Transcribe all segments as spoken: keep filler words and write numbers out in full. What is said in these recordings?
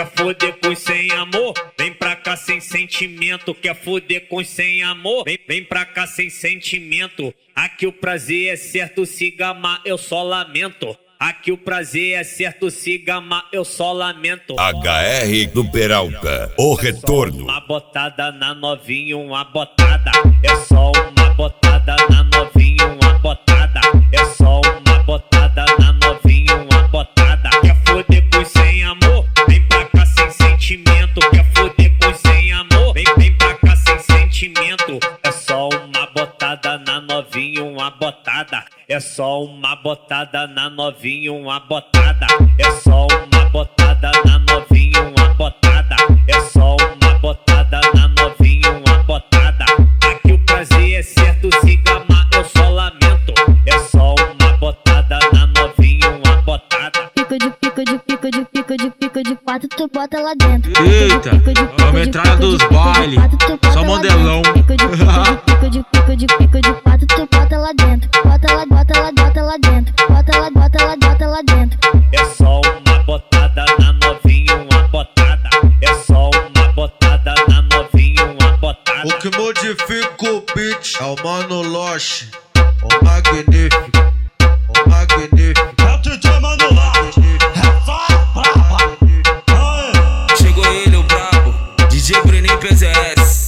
Quer foder com sem amor? Vem pra cá sem sentimento. Quer foder com sem amor? Vem, vem pra cá sem sentimento. Aqui o prazer é certo, se gamar eu só lamento. Aqui o prazer é certo, se gamar eu só lamento. H R do Peralta, o retorno. Uma botada na novinha, uma botada. É só uma botada na novinha, uma botada. É só uma botada na novinha, uma botada. Quer foder com sem amor? Vem pra cá sem sentimento. Quer foder com sem amor? Vem, vem pra cá sem sentimento. É só uma botada na novinha, uma botada. É só uma botada na novinha, uma botada. É só uma botada na novinha, uma botada. É só uma botada na novinha, uma botada. Aqui o prazer é certo, se gamar eu só lamento. É só uma botada na novinha, uma botada. Pico de pico de pico de pico de pico de quatro, tu bota lá dentro. Eita, a metralha dos baile, só modelão. Pico de pico de pico de pico de quatro, tu bota lá dentro. Bota lá, bota lá, bota lá dentro. Bota lá, bota lá, bota lá dentro. É só uma botada na novinha, uma botada. É só uma botada na novinha, uma botada. O que modifica o beat é o Mano Loche, o magnífico, o magnífico. É o D J Mano Loche, é só braba. Chegou ele, o brabo, D J Brenin P Z S.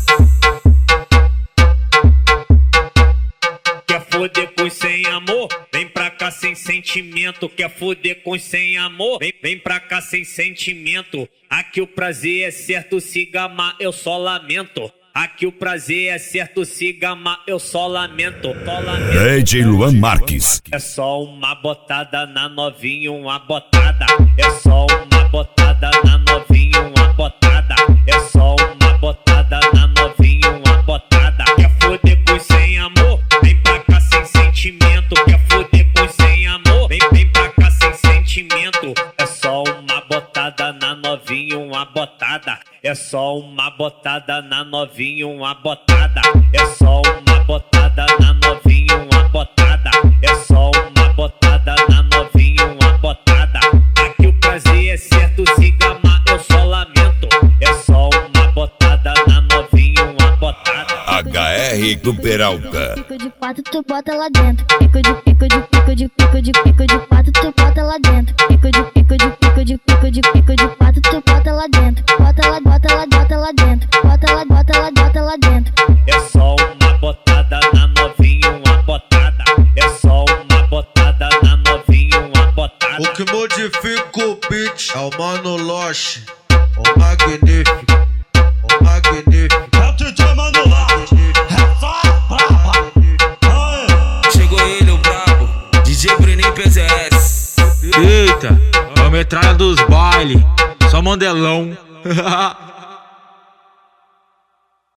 Quer foder com sem amor? Vem pra cá sem sentimento. Quer foder com sem amor? Vem, vem pra cá sem sentimento. Aqui o prazer é certo, se gamar eu só lamento. Aqui o prazer é certo, se gamar eu só lamento. Só lamento. D J Luan Marques. É só uma botada na novinha, uma botada. É só uma botada na novinha, uma botada. É só uma botada na novinha, uma botada. Quer foder com sem amor? Vem pra cá sem sentimento. Quer foder com sem amor? Vem, vem pra cá sem sentimento. É só uma botada na novinha, uma botada. É só uma botada na novinha, uma botada. É só uma botada na novinha, uma botada. É só uma botada na novinha, uma botada. Aqui o prazer é certo, se gamar eu só lamento. É só uma botada na novinha, uma botada. H R do Peralta. Pico de quatro, tu bota lá dentro. Pico de pico de pico de pico de pico de quatro, tu bota lá dentro. Pico de pico de pico de pico de pico de quatro, tu bota lá dentro. Bota lá, bota lá, bota lá dentro. Bota lá, bota lá, bota lá dentro. É só uma botada na novinha, uma botada. É só uma botada na novinha, uma botada. O que modifica o beat é o Mano Loche, o magnífico, o magnífico. É o D J Mano Loche, é só braba. Chegou ele, o brabo, D J Brenin P Z S. Eita, a metralha dos baile, só modelão.